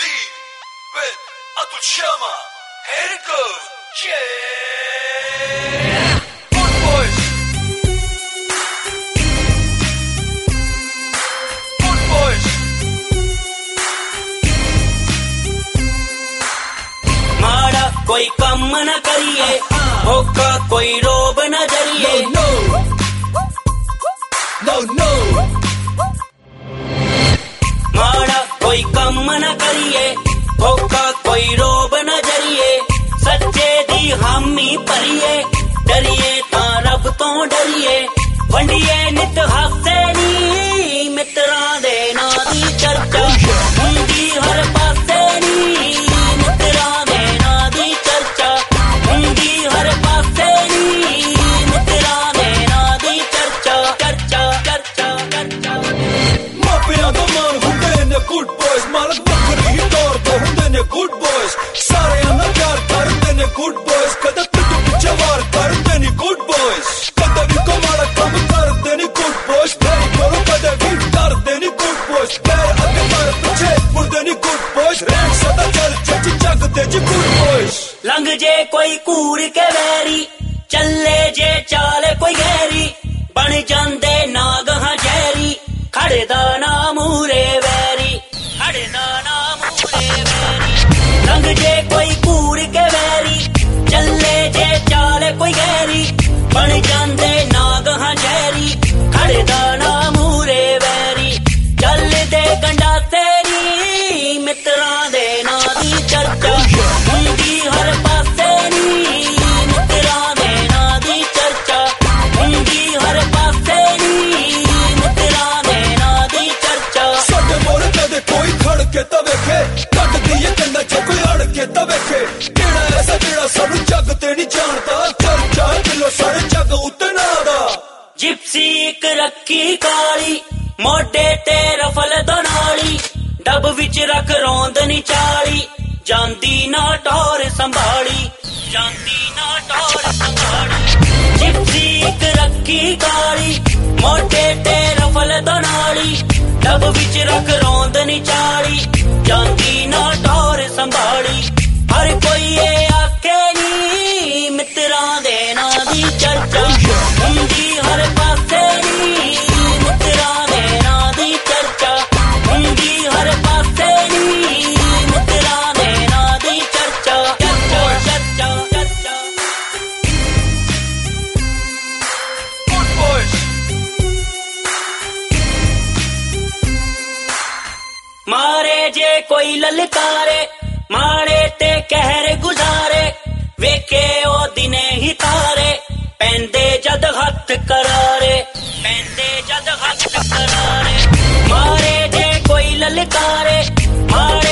Deep with Atul Sharma. Here it goes. Yeah. Good boys. Good boys. माड़ा कोई कम न करिए, होका कोई रोब न जरिए। No, no, no, no. माड़ा कोई कम न करिए, होका कोई रोब न जरिए। सच्चे दी हामी भरिए, डरिए तां रब तो डरिए। वंडिए नित हासे नी, मित्रां दे नां दी चर्चा हुंदी हर पासे नी। मित्रां दे नां दी चर्चा हुंदी हर पासे नी। मित्रां दे नां दी चर्चा चर्चा चर्चा चर्चा। मापियां दा मान हुंदे ने good boys, मालक बकरी ही तौर ते हुंदे ने good boys। सारे ना प्यार करदे ने good boys, कदे पिट पिछे वार करदे ने good boys। कदे भी को माड़ा काम करदे ने good boys, तेरी कोलो कदे भी करदे ने good boys। पैर अगे कर पिछे मुड़दे ने good boys, रैंक सदा चल चच जगदे जी good boys। लंघ जे कोई कूड़ के वैरी, चले जे चाले कोई गहरी। बन जांदे नाग हां जहरी, खड़े दा ना मूरे वैरी। खड़े दा ना मूरे वैरी। लंघ जे कोई कूड़ के वैरी, चले जे चाले कोई गहरी। बन जांदे नाग हां जहरी, खड़े दा ना मूरे वैरी। चल दे गंडा तेरी, मित्रां दे नां दी चर्चा हुंदी हर पासे नी। मित्रां दे नां दी चर्चा हुंदी हर पासे नी। मित्रां दे नां दी चर्चा। साडे मोर कदे कोई खड़ के ता वेखे, कट दिए कंधा च कोई अड़ के ता वेखे। केड़ा ऐसा जेड़ा सानू जग ते नहीं जानदा, चर्चा किलो सारे जग उत्ते ना दा। जिप्सी एक रखी काली, मोढे ते रफल दोनाली। डब विच रख रौंद नी चाली, जांदी ना टौर संभाली। जांदी ना टौर संभाली। जिप्सी एक रखी काली, मोढे ते रफल दोनाली। डब विच रख रौंद नी चाली, जांदी ना टौर संभाली। हर कोई ये आखे नी, मित्रां दे नां दी चर्चा हुंदी हर पासे नी। मित्रां दे नां दी चर्चा हुंदी हर पासे नी। मित्रां दे नां दी चर्चा चर्चा चर्चा चर्चा। Good boys. मारे जे कोई ललकारे, मारे ते कहर गुजारे। वेखे ओ दिने ही तारे, पैंदे जद हथ करारे। पैंदे जद हथ करारे। मारे जे कोई ललकारे, मारे